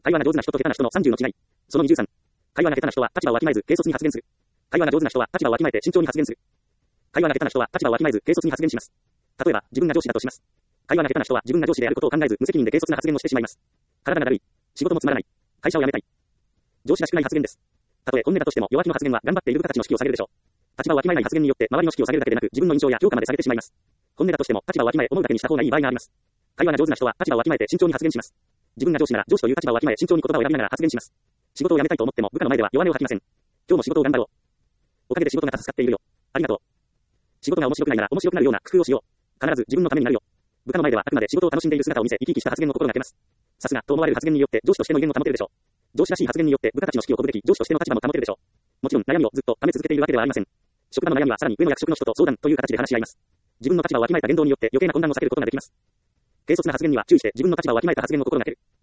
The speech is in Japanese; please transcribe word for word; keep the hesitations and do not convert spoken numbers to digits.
会話が上手な人と下手な人のさんじゅうの違い。そのにじゅうさん。会話が下手な人は立場をわきまえず軽率に発言する。会話が上手な人は立場をわきまえて慎重に発言する。会話が下手な人は立場をわきまえず軽率に発言します。例えば、自分が上司だとします。会話が下手な人は自分が上司であることを考えず無責任で軽率な発言をしてしまいます。体がだるい。仕事もつまらない。会社を辞めたい。上司らしくない発言です。たとえ本音だとしても弱気の発言は頑張っている部下たちの士気を下げるでしょう。立場をわきまえない発言によって周りの士気を下げるだけでなく自分の印象や評価まで下げてしまいます。本音だとしても立場をわきまえ思うだけにした方がいい場合があります。会話が上手な人は立場をわきまえて慎重に発言します。自分が上司なら上司という立場をわきまえ慎重に言葉を選びながら発言します。仕事を辞めたいと思っても部下の前では弱音を吐きません。今日も仕事を頑張ろう。おかげで仕事が助かっているよ。ありがとう。仕事が面白くないなら面白くなるような工夫をしよう。必ず自分のためになるよ。部下の前ではあくまで仕事を楽しんでいる姿を見せ生き生きした発言を心がけます。さすがと思われる発言によって上司としての威厳を保てるでしょう。上司らしい発言によって部下たちの士気を鼓舞でき上司としての立場も保てるでしょう。もちろん悩みをずっと溜め続けているわけではありません。職場の悩みはさらに上の役職の人と相談という形で話し合います。自分の立場をわきまえた言動によって余計な混乱を避けることができます。軽率な発言には注意して自分の立場をわきまえた発言を心がける。